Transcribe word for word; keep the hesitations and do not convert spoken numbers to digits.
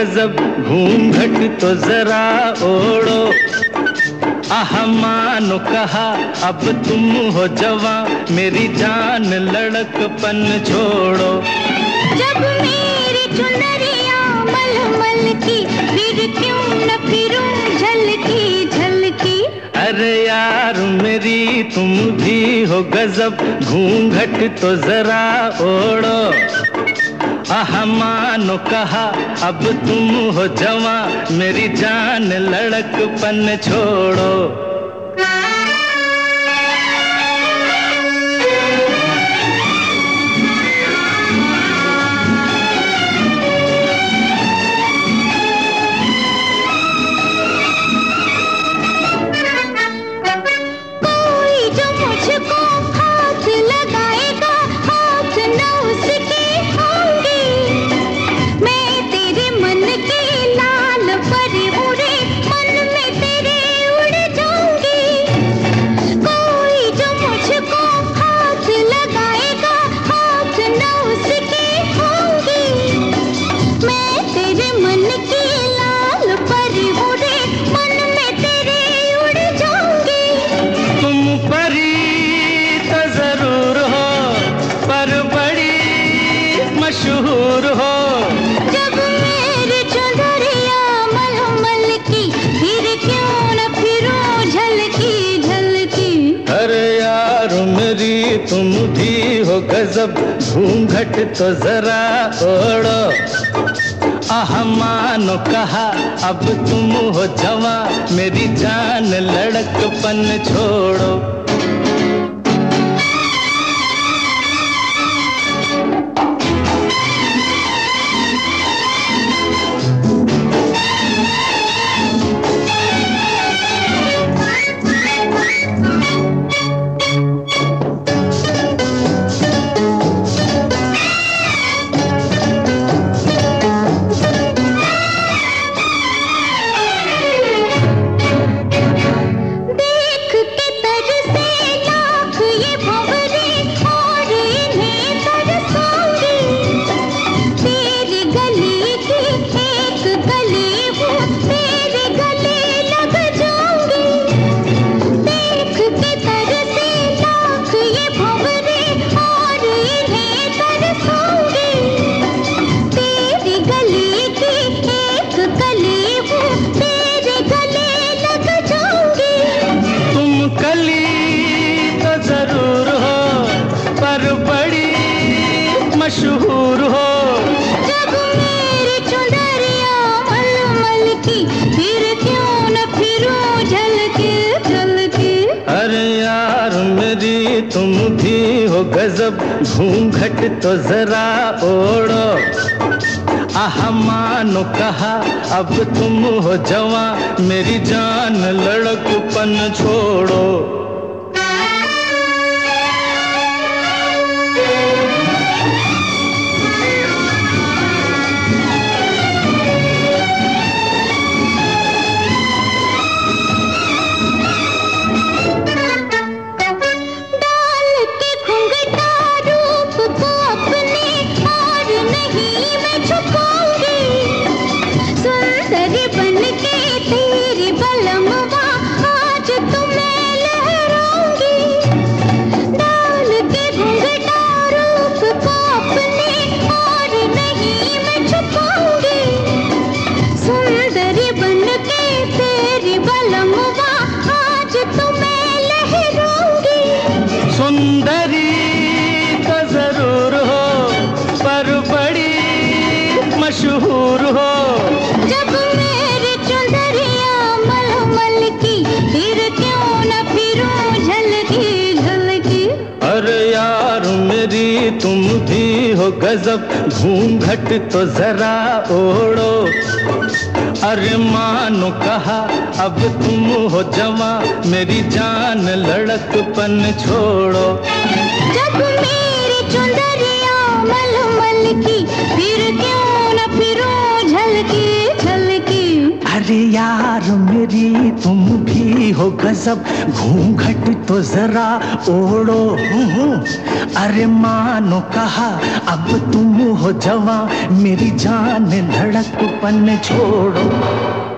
गजब, घूंघट तो जरा ओढ़ो। आह मानो कहा अब तुम हो जवां, मेरी जान लड़कपन छोड़ो। जब मेरी चुनरिया मलमल की, फिर क्यों न फिरूं झलकी झलकी। अरे यार मेरी तुम भी हो गजब, घूंघट तो जरा ओढ़ो। आह मानो कहा अब तुम हो जवां, मेरी जान लड़कपन छोड़ो। मशहूर हो जब मेरी चुनरिया मलमल की, फिर क्यों न फिरूं झलकी झलकी। अरे यार मेरी तुम भी हो गजब, घूंघट तो जरा ओढ़ो। आह मानो कहा अब तुम हो जवां, मेरी जान लड़कपन छोड़ो। मशहूर हो जब मेरी चुनरिया मलमल की, फिर क्यों न फिरूं झलकी झलकी। अरे यार मेरी तुम भी हो गजब, घूंघट तो जरा ओढ़ो। आह मानो कहा अब तुम हो जवां, मेरी जान लड़कपन छोड़ो। सुंदरी तो जरूर हो, पर बड़ी मशहूर हो जब मेरी चुनरिया मलमल की, फिर क्यों न फिरूं झलकी झलकी। अरे यार मेरी तुम भी हो गजब, घूंघट तो जरा ओढ़ो। अरे मानो कहा अब तुम हो जवां, मेरी जान लड़कपन छोड़ो। जब मेरी चुनरिया मलमल की, फिर क्यों न फिरूं झलकी झलकी। अरे यार मेरी तुम भी हो गजब, घूंघट तो जरा ओढ़ो। अरे मानो कहा अब तुम हो जवां, मेरी जान धड़कपन छोड़ो।